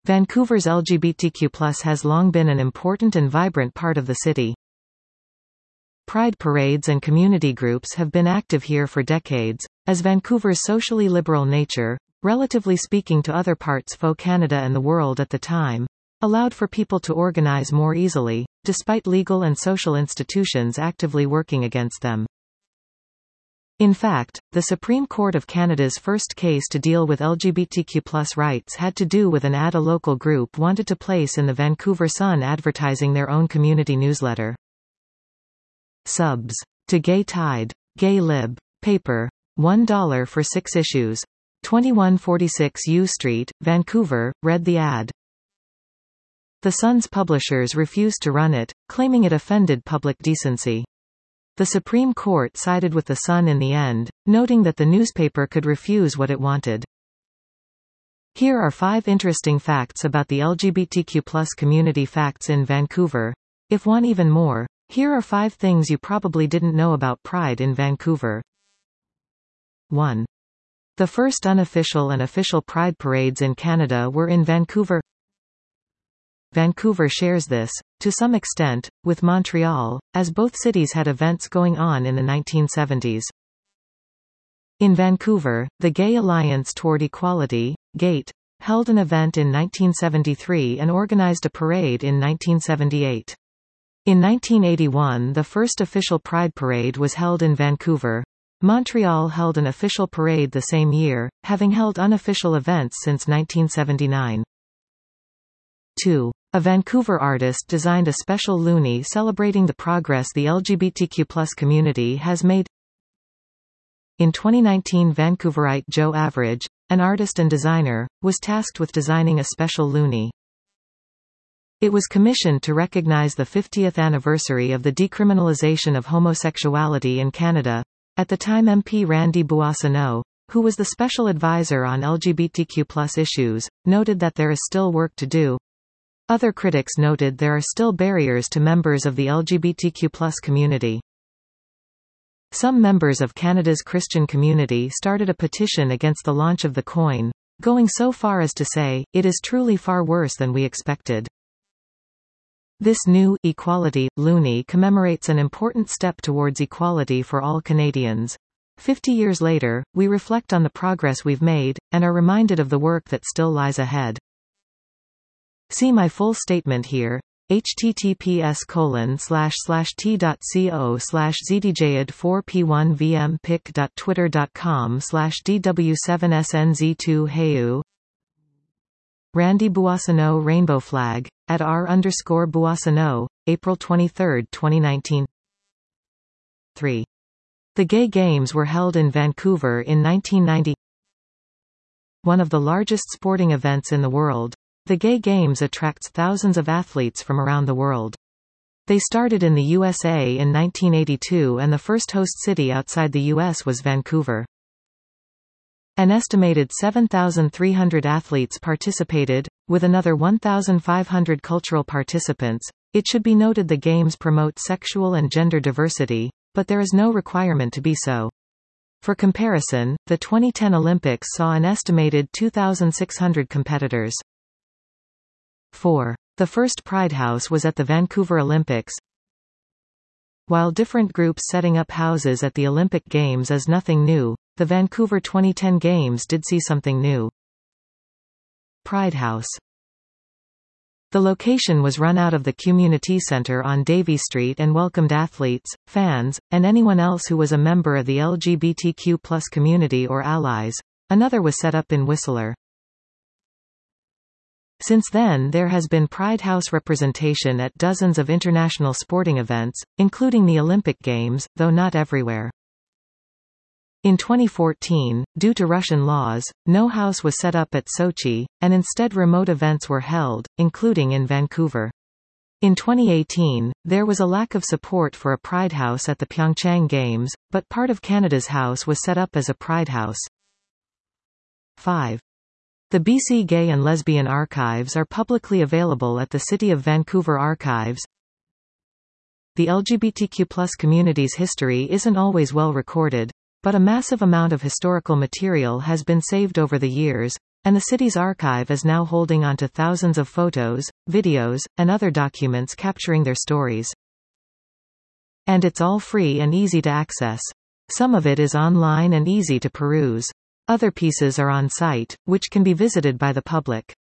Vancouver's LGBTQ+ has long been an important and vibrant part of the city. Pride parades and community groups have been active here for decades, as Vancouver's socially liberal nature, relatively speaking to other parts of Canada and the world at the time, allowed for people to organize more easily, despite legal and social institutions actively working against them. In fact, the Supreme Court of Canada's first case to deal with LGBTQ+ rights had to do with an ad a local group wanted to place in the Vancouver Sun advertising their own community newsletter. Subs. To Gay Tide. Gay Lib. Paper. $1 for 6 issues. 2146 U Street, Vancouver, read the ad. The Sun's publishers refused to run it, claiming it offended public decency. The Supreme Court sided with the Sun in the end, noting that the newspaper could refuse what it wanted. Here are 5 interesting facts about the LGBTQ+ community facts in Vancouver. If want even more, here are 5 things you probably didn't know about Pride in Vancouver. 1. The first unofficial and official Pride parades in Canada were in Vancouver. Vancouver shares this, to some extent, with Montreal, as both cities had events going on in the 1970s. In Vancouver, the Gay Alliance Toward Equality, GATE, held an event in 1973 and organized a parade in 1978. In 1981, the first official Pride parade was held in Vancouver. Montreal held an official parade the same year, having held unofficial events since 1979. 2. A Vancouver artist designed a special loonie celebrating the progress the LGBTQ+ community has made. In 2019, Vancouverite Joe Average, an artist and designer, was tasked with designing a special loonie. It was commissioned to recognize the 50th anniversary of the decriminalization of homosexuality in Canada. At the time, MP Randy Boissonnault, who was the special advisor on LGBTQ+ issues, noted that there is still work to do. Other critics noted there are still barriers to members of the LGBTQ+ community. Some members of Canada's Christian community started a petition against the launch of the coin, going so far as to say, "It is truly far worse than we expected." This new equality loonie commemorates an important step towards equality for all Canadians. 50 years later, we reflect on the progress we've made, and are reminded of the work that still lies ahead. See my full statement here. https://t.co/zdjad4p1vmpic.twitter.com/dw7snz2heu Randy Boissonnault Rainbow Flag, at @r_Boissonnault, April 23, 2019. 3. The Gay Games were held in Vancouver in 1990. One of the largest sporting events in the world, the Gay Games attracts thousands of athletes from around the world. They started in the USA in 1982 and the first host city outside the US was Vancouver. An estimated 7,300 athletes participated, with another 1,500 cultural participants. It should be noted the Games promote sexual and gender diversity, but there is no requirement to be so. For comparison, the 2010 Olympics saw an estimated 2,600 competitors. 4. The first Pride House was at the Vancouver Olympics. While different groups setting up houses at the Olympic Games is nothing new, the Vancouver 2010 Games did see something new. Pride House. The location was run out of the Community Centre on Davie Street and welcomed athletes, fans, and anyone else who was a member of the LGBTQ+ community or allies. Another was set up in Whistler. Since then there has been Pride House representation at dozens of international sporting events, including the Olympic Games, though not everywhere. In 2014, due to Russian laws, no house was set up at Sochi, and instead remote events were held, including in Vancouver. In 2018, there was a lack of support for a Pride House at the Pyeongchang Games, but part of Canada's house was set up as a Pride House. 5. The BC Gay and Lesbian Archives are publicly available at the City of Vancouver Archives. The LGBTQ+ community's history isn't always well recorded, but a massive amount of historical material has been saved over the years. And the city's archive is now holding onto thousands of photos, videos, and other documents capturing their stories. And it's all free and easy to access. Some of it is online and easy to peruse. Other pieces are on site, which can be visited by the public.